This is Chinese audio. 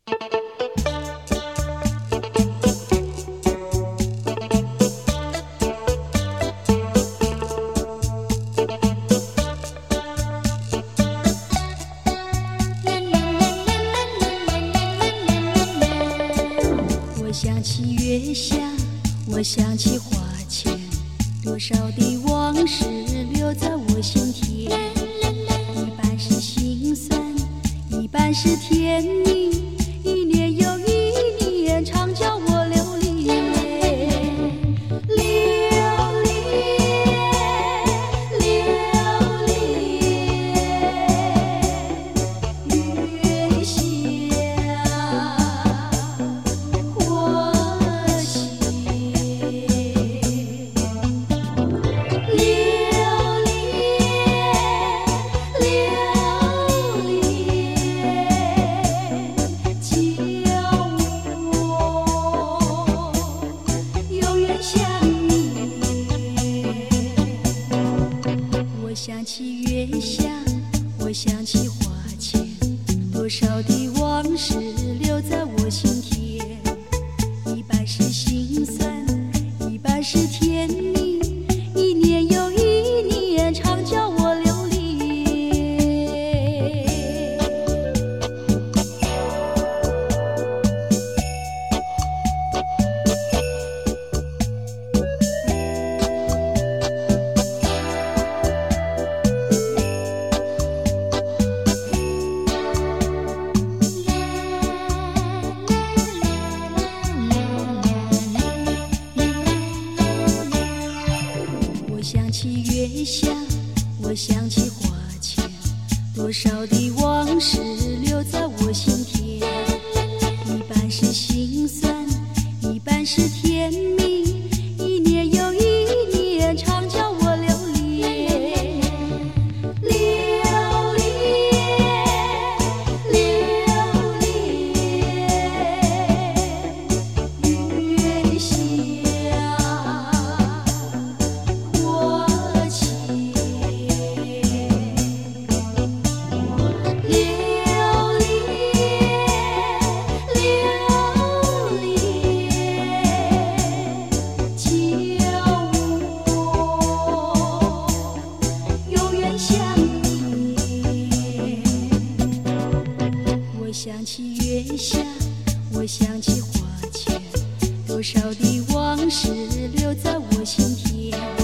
我想起月下，我想起花前，多少的往事留在我心田，一半是心酸，一半是甜蜜，一年又一年，常叫我流连。我想起月下，我想起花前，多少的往事留在我心田，一半是心酸，一半是甜蜜，一年又一年，常叫我流连。我想起月下，我想起花前，多少的往事留在我心田，一半是心酸，一半是甜蜜，一年又一年，常叫我流连。流连，月下。我想起月下，我想起花前，多少的往事留在我心田。